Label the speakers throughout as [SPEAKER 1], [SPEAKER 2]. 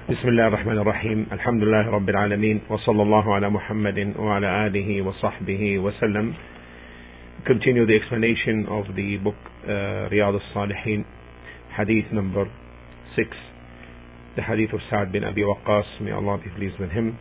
[SPEAKER 1] بسم الله الرحمن الرحيم الحمد لله رب العالمين وصلى الله على محمد وعلى آله وصحبه وسلم. Continue the explanation of the book Riyadh al-Salihin, hadith number 6, the hadith of Sa'd bin Abi Waqqas, may Allah be pleased with him.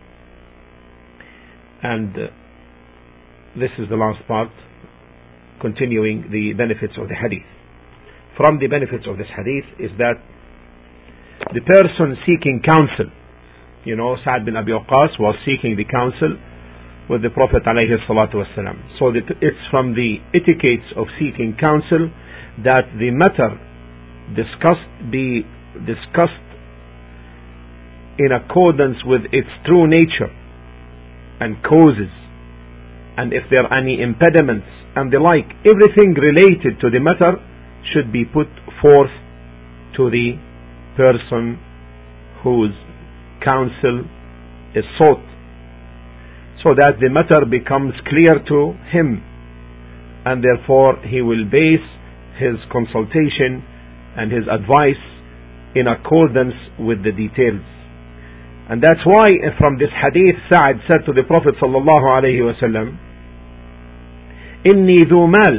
[SPEAKER 1] And this is the last part, continuing the benefits of the hadith. From the benefits of this hadith is that the person seeking counsel, Sa'd bin Abi Waqqas was seeking the counsel with the Prophet alayhi salatu wasalam. So it's from the etiquettes of seeking counsel that the matter be discussed in accordance with its true nature and causes, and if there are any impediments and the like, everything related to the matter should be put forth to the person whose counsel is sought, so that the matter becomes clear to him, and therefore he will base his consultation and his advice in accordance with the details. And that's why from this hadith Sa'd said to the Prophet sallallahu alayhi wasallam, "Inni dhu mal,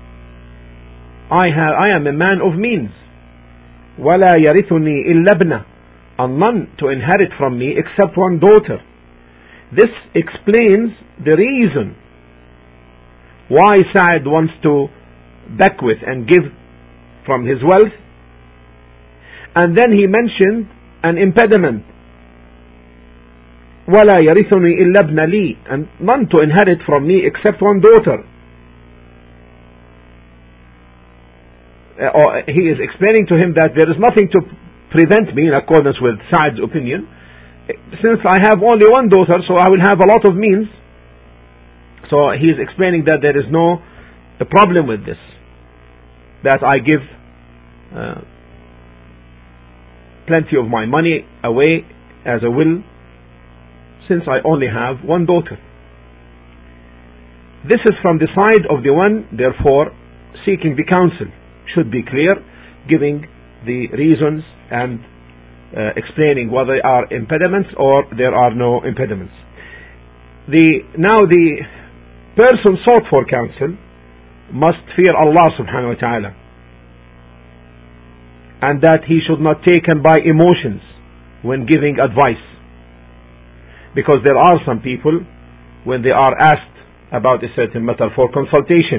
[SPEAKER 1] I am a man of means. وَلَا يَرِثُنِي إِلَّا ابْنَةٌ, and none to inherit from me except one daughter." This explains the reason why Sa'd wants to bequeath and give from his wealth, and then he mentioned an impediment, وَلَا يَرِثُنِي إِلَّا ابْنَ لِي, and none to inherit from me except one daughter. Or he is explaining to him that there is nothing to prevent me, in accordance with Sa'd's opinion, since I have only one daughter, so I will have a lot of means. So he is explaining that there is no problem with this, that I give plenty of my money away as a will, since I only have one daughter. This is from the side of the one, therefore, seeking the counsel. Should be clear, giving the reasons and explaining whether there are impediments or there are no impediments. Now the person sought for counsel must fear Allah subhanahu wa ta'ala, and that he should not be taken by emotions when giving advice, because there are some people, when they are asked about a certain matter for consultation,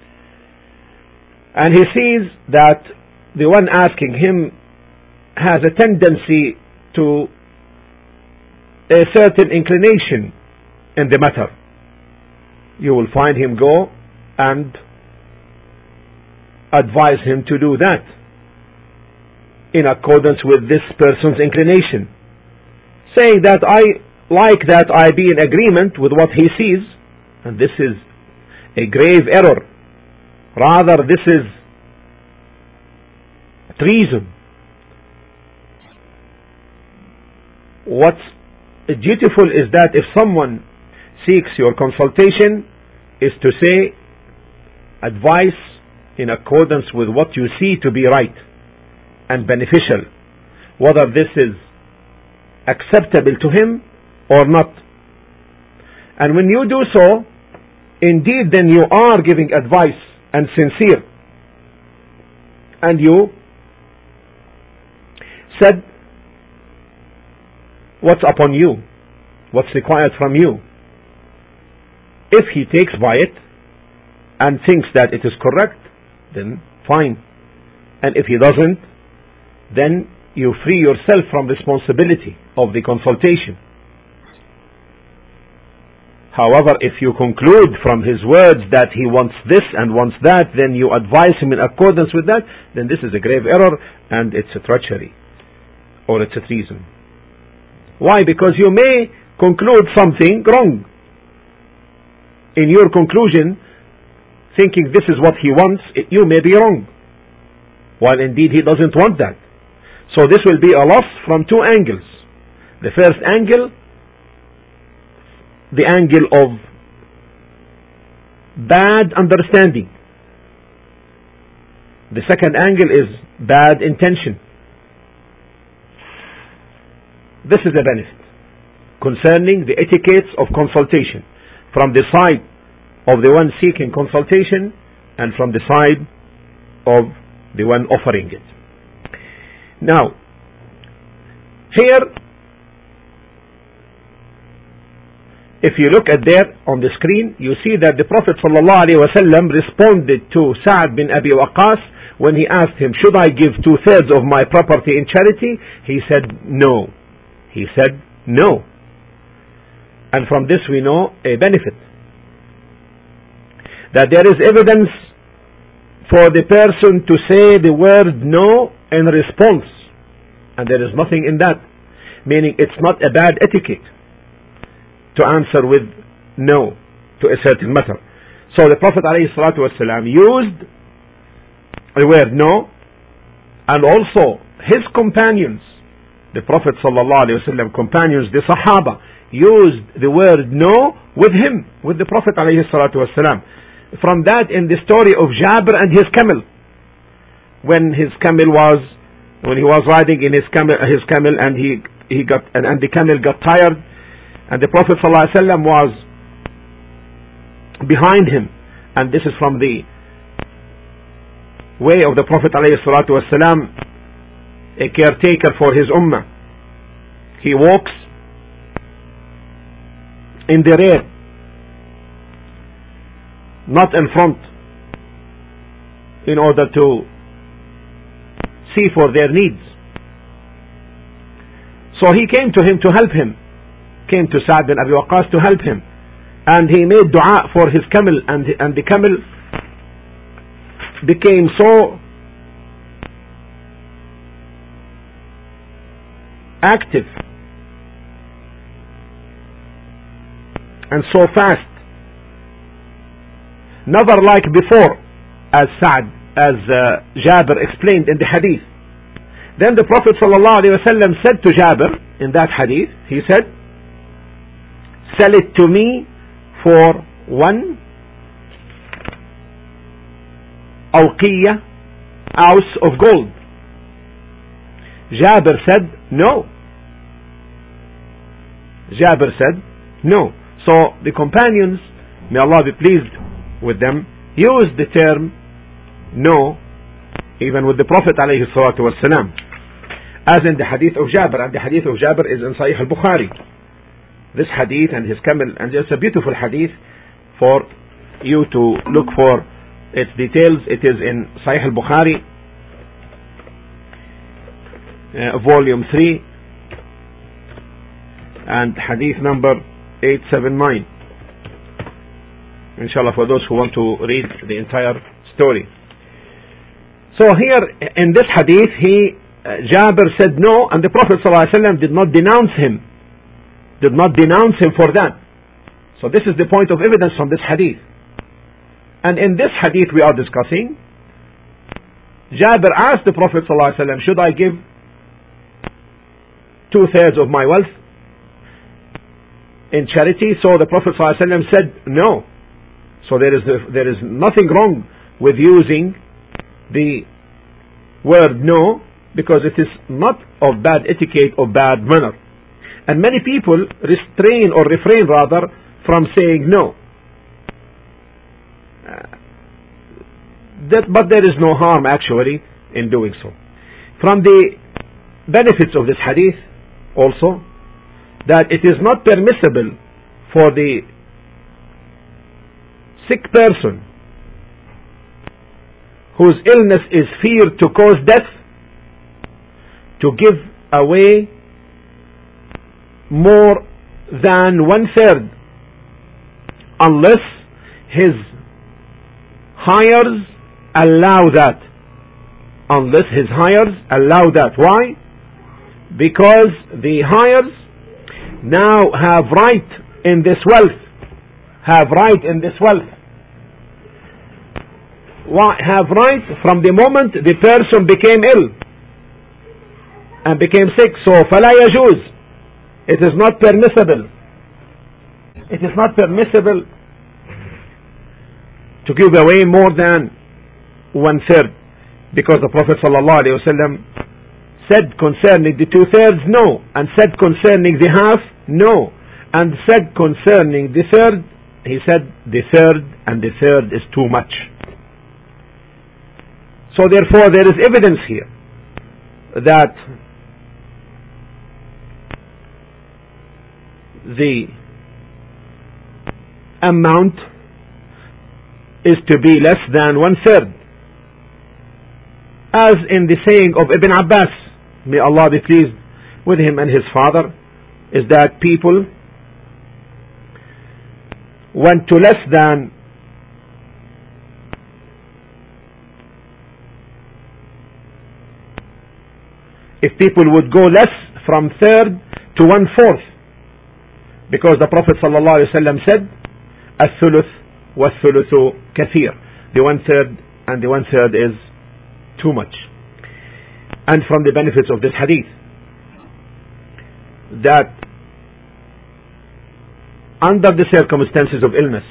[SPEAKER 1] and he sees that the one asking him has a tendency to a certain inclination in the matter, you will find him go and advise him to do that in accordance with this person's inclination, saying that I like that I be in agreement with what he sees, and this is a grave error. Rather, this is treason. What's dutiful is that if someone seeks your consultation, is to say advice in accordance with what you see to be right and beneficial, whether this is acceptable to him or not. And when you do so, indeed then you are giving advice and sincere, and you said what's upon you, what's required from you. If he takes by it and thinks that it is correct, then fine, and if he doesn't, then you free yourself from responsibility of the consultation. However, if you conclude from his words that he wants this and wants that, then you advise him in accordance with that, then this is a grave error, and it's a treachery, or it's a treason. Why? Because you may conclude something wrong in your conclusion, thinking this is what he wants. You may be wrong, while indeed he doesn't want that. So this will be a loss from two angles. The first angle, the angle of bad understanding. The second angle is bad intention. This is a benefit concerning the etiquettes of consultation from the side of the one seeking consultation and from the side of the one offering it. Now, here, if you look at there on the screen, you see that the Prophet ﷺ responded to Sa'd bin Abi Waqqas when he asked him, should I give 2/3 of my property in charity? He said no. He said no. And from this we know a benefit, that there is evidence for the person to say the word no in response, and there is nothing in that, meaning it's not a bad etiquette to answer with no to a certain matter. So the Prophet ﷺ used the word no, and also his companions, the Prophet ﷺ companions, the Sahaba, used the word no with him, with the Prophet ﷺ. From that, in the story of Jabir and his camel, when he was riding in his camel, and the camel got tired, and the Prophet ﷺ was behind him, and this is from the way of the Prophet ﷺ, a caretaker for his ummah. He walks in the rear, not in front, in order to see for their needs. So he came to him to help him, came to Sa'd bin Abi Waqqas to help him, and he made dua for his camel, and the camel became so active and so fast, never like before, as Jabir explained in the hadith. Then the Prophet ﷺ said to Jabir in that hadith, he said, sell it to me for 1 awqiyah, ounce of gold. Jabir said no. Jabir said no. So the companions, may Allah be pleased with them, used the term no even with the Prophet ﷺ, as in the hadith of Jabir. And the hadith of Jabir is in Sahih al-Bukhari. This hadith and his camel, and it's a beautiful hadith for you to look for its details. It is in Sahih al-Bukhari, volume 3, and hadith number 879. Inshallah, for those who want to read the entire story. So here in this hadith, Jabir said no, and the Prophet ﷺ did not denounce him. Did not denounce him for that. So this is the point of evidence from this hadith. And in this hadith we are discussing, Jabir asked the Prophet ﷺ, should I give 2/3 of my wealth in charity? So the Prophet ﷺ said no. So there is nothing wrong with using the word no, because it is not of bad etiquette or bad manner. And many people refrain from saying no. But there is no harm actually in doing so. From the benefits of this hadith also, that it is not permissible for the sick person whose illness is feared to cause death to give away more than 1/3 unless his hires allow that. Unless his hires allow that. Why? Because the hires now have right in this wealth. Have right in this wealth. Have right from the moment the person became ill and became sick. So فلا يجوز. It is not permissible. It is not permissible to give away more than 1/3, because the Prophet ﷺ said concerning the 2/3, no. And said concerning the half, no. And said concerning the third, he said the third, and the third is too much. So therefore there is evidence here that the amount is to be less than 1/3, as in the saying of Ibn Abbas, may Allah be pleased with him and his father, is that people went to less than if people would go less from third to 1/4, because the Prophet ﷺ said الثلث والثلث كثير, the 1/3 and the 1/3 is too much. And from the benefits of this hadith, that under the circumstances of illness,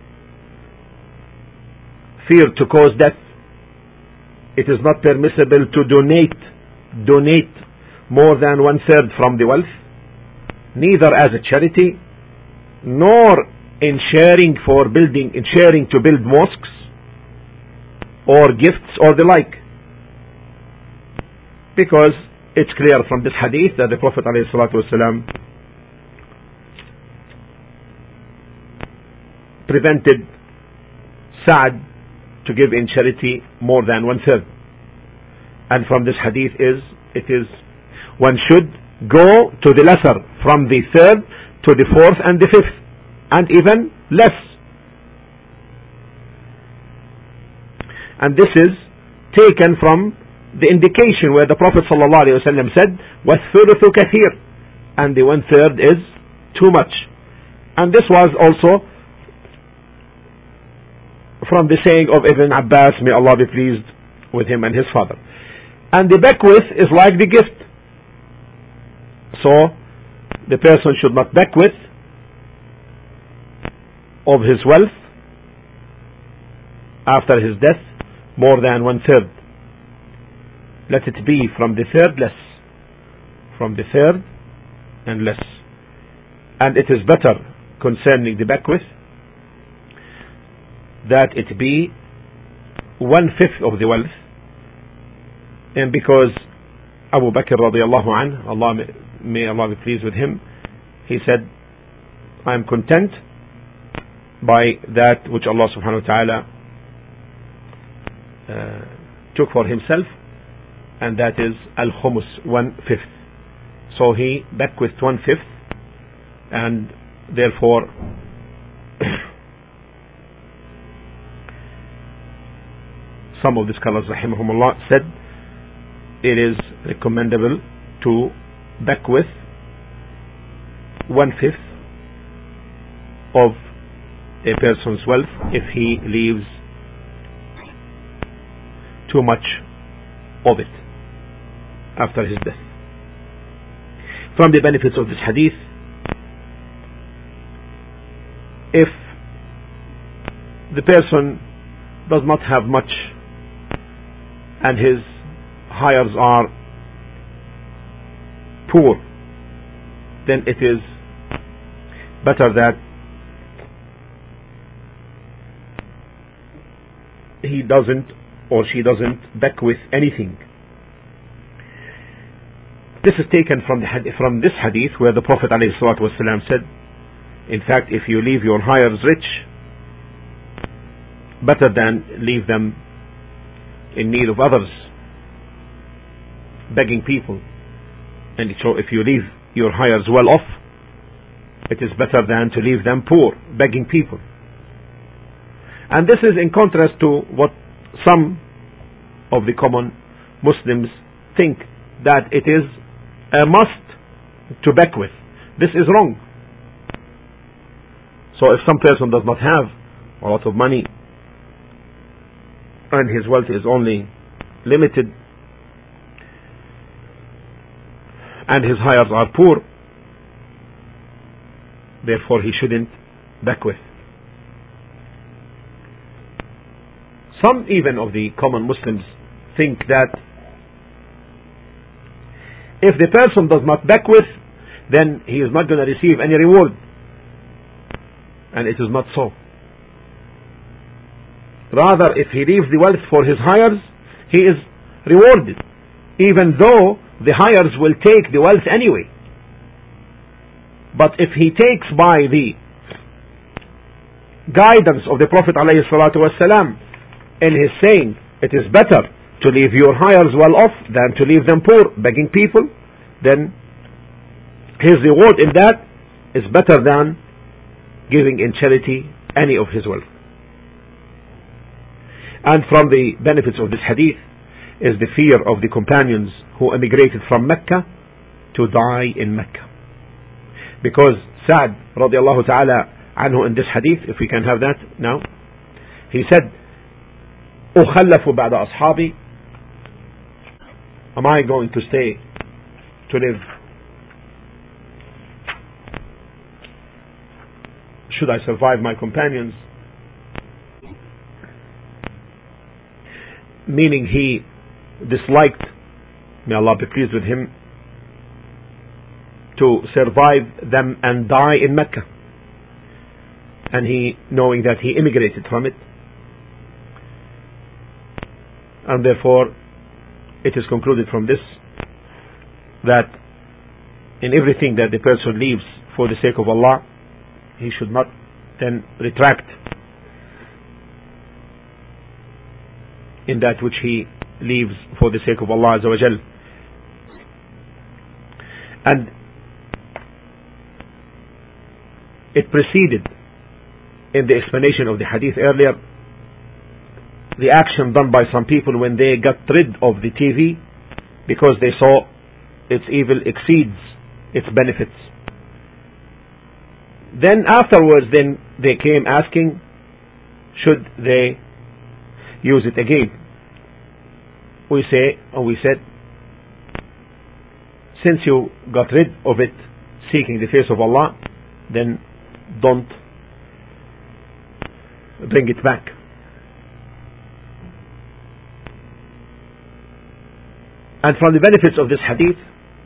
[SPEAKER 1] fear to cause death, it is not permissible to donate more than 1/3 from the wealth, neither as a charity nor in sharing to build mosques or gifts or the like, because it's clear from this hadith that the Prophet ﷺ prevented Sa'd to give in charity more than 1/3. And from this hadith one should go to the lesser, from the 3rd to the 4th and the 5th, and even less. And this is taken from the indication where the Prophet ﷺ said وَالثُّلُثُ كَثِيرٌ, and the 1/3 is too much. And this was also from the saying of Ibn Abbas, may Allah be pleased with him and his father. And the bequest is like the gift. So the person should not bequeath of his wealth after his death more than 1/3. Let it be from the 3rd less, from the 3rd and less. And it is better concerning the bequest that it be 1/5 of the wealth, and because Abu Bakr radiallahu anhu, may Allah be pleased with him, he said, I am content by that which Allah subhanahu wa ta'ala took for himself, and that is al-khumus, 1/5. So he bequeathed 1/5, and therefore some of the scholars rahimahumullah said it is recommendable to bequeath 1/5 of a person's wealth if he leaves too much of it after his death. From the benefits of this hadith, if the person does not have much and his heirs are poor, then it is better that he doesn't or she doesn't bequeath anything. This is taken from this hadith where the Prophet ﷺ said, in fact, if you leave your heirs rich, better than leave them in need of others, begging people. And so if you leave your heirs well off, it is better than to leave them poor, begging people. And this is in contrast to what some of the common Muslims think, that it is a must to bequeath. This is wrong. So if some person does not have a lot of money and his wealth is only limited and his heirs are poor, therefore he shouldn't bequeath. Some even of the common Muslims think that If the person does not bequeath, then he is not going to receive any reward. And it is not so. Rather, if he leaves the wealth for his heirs, he is rewarded, even though the heirs will take the wealth anyway. But if he takes by the guidance of the Prophet ﷺ in his saying, it is better to leave your heirs well off than to leave them poor, begging people, then his reward in that is better than giving in charity any of his wealth. And from the benefits of this hadith is the fear of the companions who emigrated from Mecca to die in Mecca. Because Sa'd radiallahu ta'ala anhu in this hadith, if we can have that now, he said, أخلف بعد أصحابي, am I going to stay to live? Should I survive my companions? Meaning he disliked, may Allah be pleased with him, to survive them and die in Mecca. And he, knowing that he immigrated from it, and therefore it is concluded from this that in everything that the person leaves for the sake of Allah, he should not then retract in that which he leaves for the sake of Allah Azza wa Jal. And it preceded in the explanation of the hadith earlier the action done by some people when they got rid of the TV because they saw its evil exceeds its benefits. Then afterwards then they came asking, should they use it again? We said, since you got rid of it seeking the face of Allah, then don't bring it back. And from the benefits of this hadith,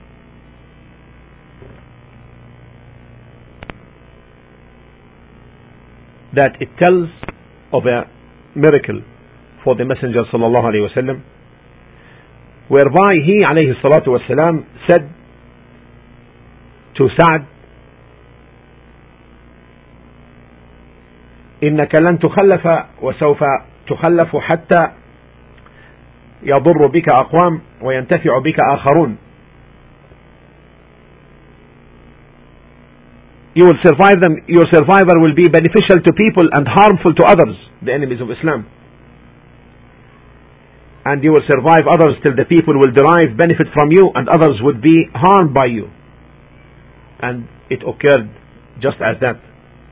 [SPEAKER 1] that it tells of a miracle for the Messenger sallallahu alaihi wasallam, whereby he alayhi salatu wasalam said to Sa'd, إنك لن تخلف وسوف تخلف حتى يضر بك أقوام وينتفع بك آخرون. You will survive them, your survivor will be beneficial to people and harmful to others, the enemies of Islam. And you will survive others till the people will derive benefit from you and others would be harmed by you. And it occurred just as that.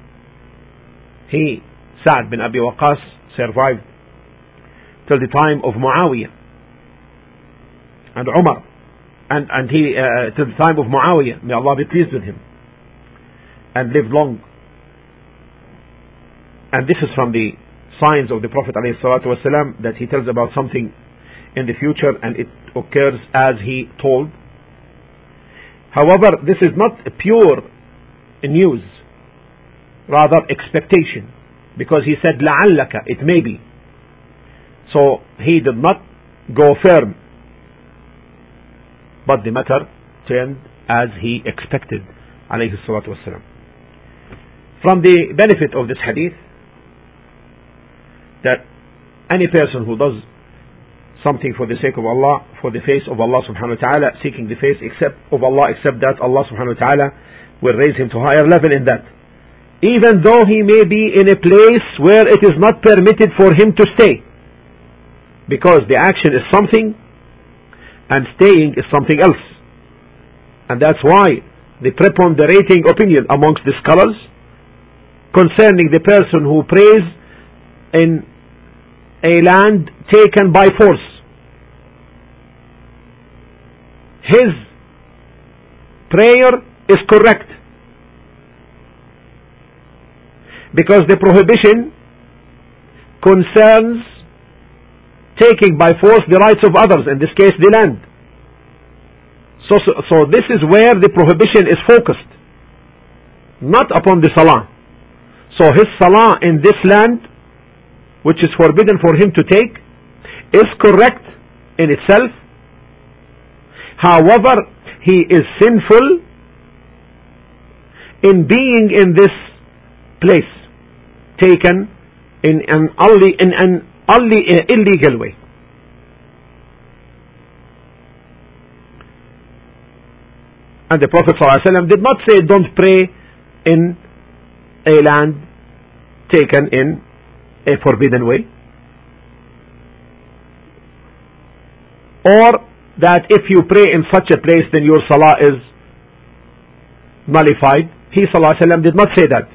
[SPEAKER 1] He, Sa'd bin Abi Waqqas, survived till the time of Muawiyah and Umar, and he till the time of Muawiyah, may Allah be pleased with him, and lived long. And this is from the signs of the Prophet ﷺ, that he tells about something in the future and it occurs as he told. However, this is not pure news, rather expectation, because he said لعلك, it may be. So he did not go firm, but the matter turned as he expected, alayhi salatu wassalam. From the benefit of this hadith, that any person who does something for the sake of Allah, for the face of Allah subhanahu wa ta'ala, seeking the face of Allah, except that Allah subhanahu wa ta'ala will raise him to higher level in that, even though he may be in a place where it is not permitted for him to stay, because the action is something and staying is something else. And that's why the preponderating opinion amongst the scholars concerning the person who prays in a land taken by force, his prayer is correct, because the prohibition concerns taking by force the rights of others, in this case the land. So this is where the prohibition is focused, not upon the salah. So his salah in this land, which is forbidden for him to take, is correct in itself. However, he is sinful in being in this place, taken in an illegal way. And the Prophet ﷺ did not say don't pray in a land taken in a forbidden way, or that if you pray in such a place then your salah is nullified. He ﷺ did not say that.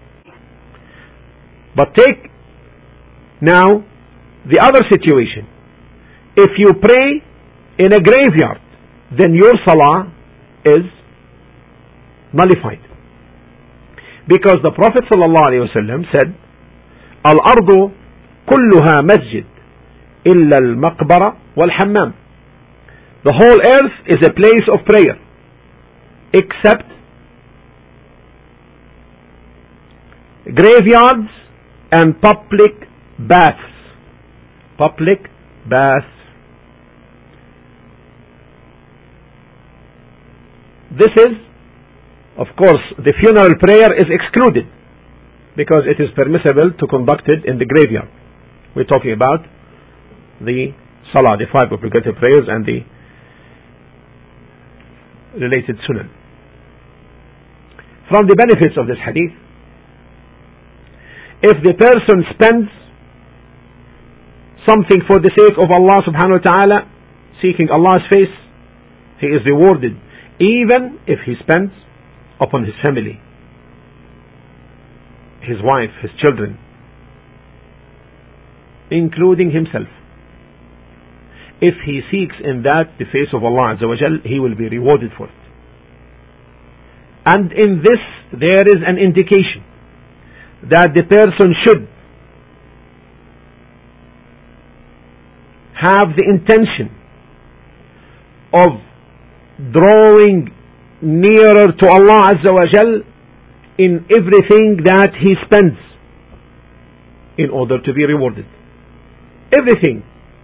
[SPEAKER 1] But take now the other situation. If you pray in a graveyard, then your salah is nullified, because the Prophet ﷺ said, "Al-ardu kulluha masjid illa al-maqbara wal-hammam." The whole earth is a place of prayer except graveyards and public baths. Public baths. This is, of course, the funeral prayer is excluded because it is permissible to conduct it in the graveyard. We're talking about the salah, the 5 obligatory prayers and the related sunan. From the benefits of this hadith, if the person spends something for the sake of Allah subhanahu wa ta'ala, seeking Allah's face, he is rewarded, even if he spends upon his family, his wife, his children, including himself. If he seeks in that the face of Allah Azza wa Jal, he will be rewarded for it. And in this there is an indication that the person should have the intention of drawing nearer to Allah Azza wa Jal in everything that he spends in order to be rewarded. Everything,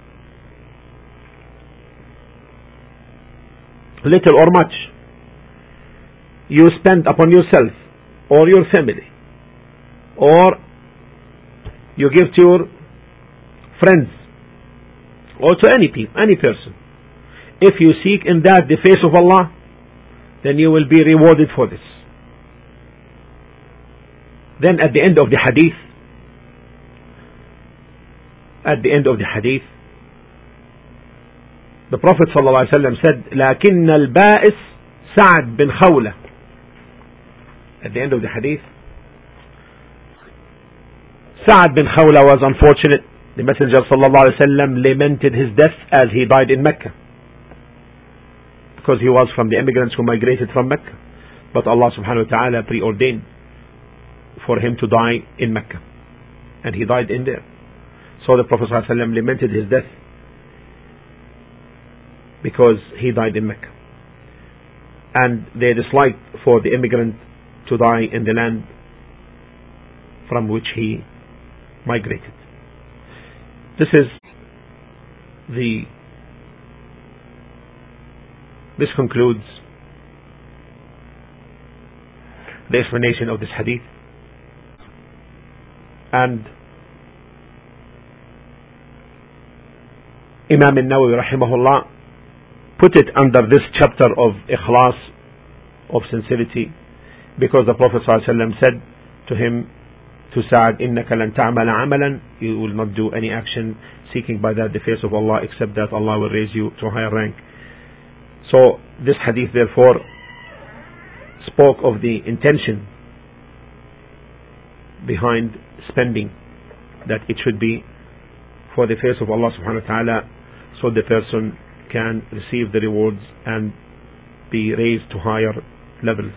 [SPEAKER 1] little or much, you spend upon yourself or your family, or you give to your friends, or to any person. If you seek in that the face of Allah, then you will be rewarded for this. Then at the end of the hadith, the Prophet ﷺ said, لكن البائس سعد بن خولة. At the end of the hadith, Sa'ad bin Khawla was unfortunate. The Messenger ﷺ lamented his death as he died in Mecca, because he was from the immigrants who migrated from Mecca. But Allah subhanahu wa ta'ala preordained for him to die in Mecca, and he died in there. So the Prophet ﷺ lamented his death because he died in Mecca, and they disliked for the immigrant to die in the land from which he migrated. This concludes the explanation of this hadith, and Imam al-Nawawi rahimahullah put it under this chapter of ikhlas, of sincerity, because the Prophet ﷺ said to him, to Sa'ad, إِنَّكَ لَن تَعْمَلَ عَمَلًا, you will not do any action seeking by that the face of Allah, except that Allah will raise you to a higher rank. So this hadith therefore spoke of the intention behind spending, that it should be for the face of Allah subhanahu wa ta'ala, so the person can receive the rewards and be raised to higher levels.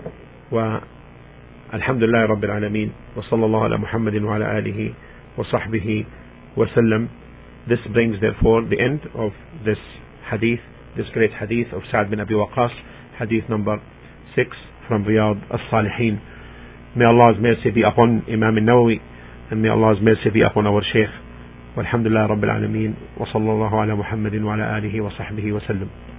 [SPEAKER 1] والحمد لله رب العالمين وصلى الله على محمد وعلى آله وصحبه وسلم. This brings therefore the end of this hadith, this great hadith of Sa'd bin Abi Waqqas, hadith number 6 from Riyadh as-Salihin. May Allah's mercy be upon Imam al-Nawawi, and may Allah's mercy be upon our Shaykh. Walhamdulillah Rabbil Alameen, wa sallallahu ala Muhammadin wa ala alihi wa sahbihi wa sallam.